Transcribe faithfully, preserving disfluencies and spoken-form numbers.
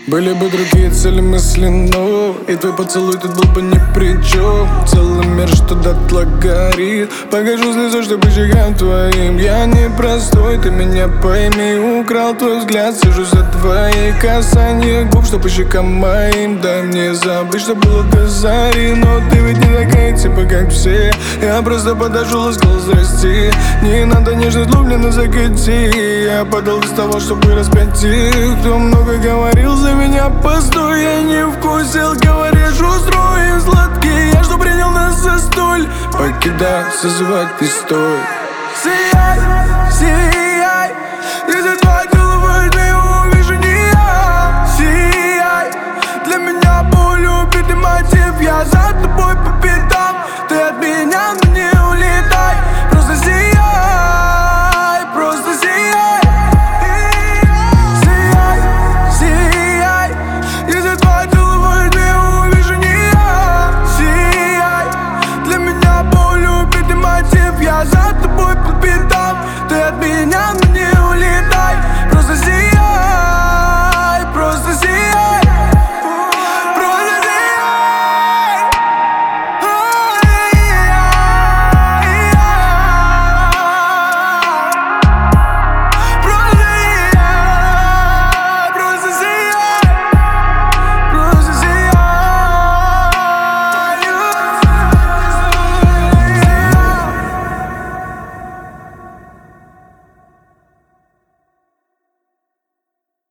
Были бы другие цели мысли, но и твой поцелуй тут был бы ни при чем. Целый мир, что дотла горит. Покажу слезу, что по щекам твоим. Я не простой, ты меня пойми. Украл твой взгляд, сижу за твои касания губ, что по щекам моим. Дай мне забыть, что было до зари. Но ты ведь не такая, типа как все. Я просто подошел и сказал здрасти. Не надо нежность, влюбленно закати. Я подал без того, чтобы распять тех, кто много говорил за меня, постой, я не вкусил. Говоришь, устроим сладкий, я что принял нас за столь. Покидай, созывать не стой. Сияй!